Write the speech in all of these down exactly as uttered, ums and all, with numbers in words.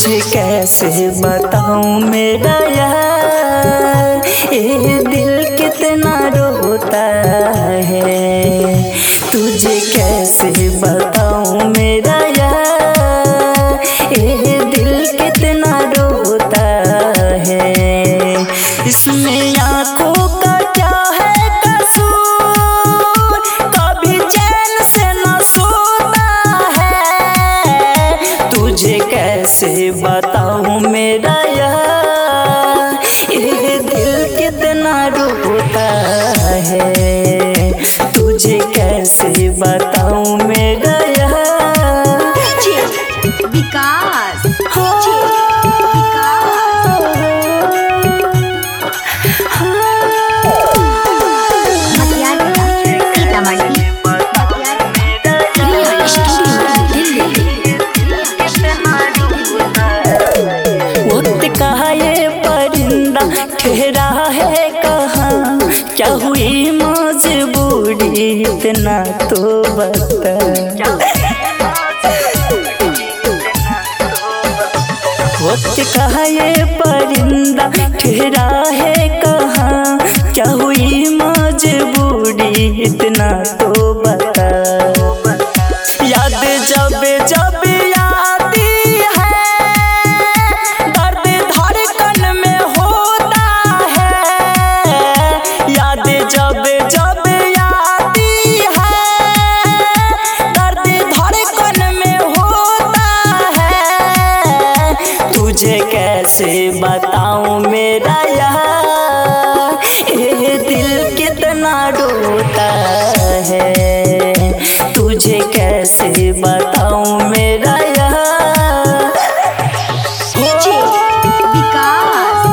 तुझे कैसे बताऊं मेरा यार, ये दिल कितना रोता है। तुझे कैसे बताऊं मेरा यार, ये दिल कितना रोता है। इसमें आँखों का क्या है कसूर, कभी चैन से न सोता है। तुझे कैसे बताऊं मेरा यार, ये दिल कितना रोता है। तुझे कैसे बताऊं मेरा यार। विकास ठहरा है कहाँ, क्या हुई मजबूरी इतना तो बता। वक्त कहा ये परिंदा ठहरा है कहाँ, क्या हुई मजबूरी इतना तो बता। याद जब जब आती है, दर्द धड़कन में होता है। याद जब जब आती है, दर्द धड़कन में होता है। तुझे कैसे बताऊं मेरा यार, ये दिल कितना रोता है। तुझे कैसे बताऊं मेरा यार। विकास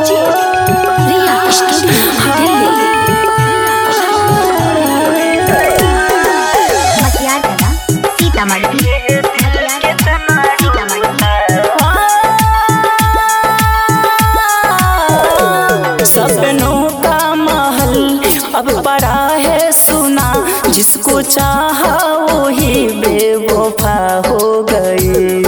सीतामढ़ी सपनों का महल अब पड़ा है सुना, जिसको चाहा वही बेवफा हो गई।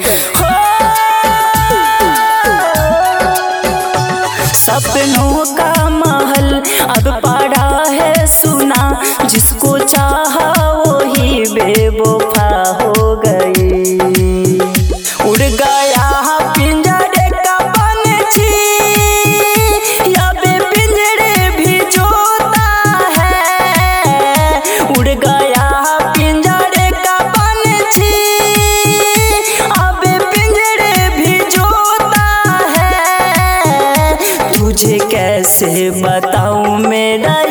सपनों का महल अब पड़ा है सुना, जिसको चाहा वही बेवफा हो गई। उड़ गया पिंजरे का पंछी, अब पिंजरे भी जोता है। उड़ गया पिंजरे का पंछी, अब पिंजरे भी जोता है। तुझे कैसे बताऊं मेरा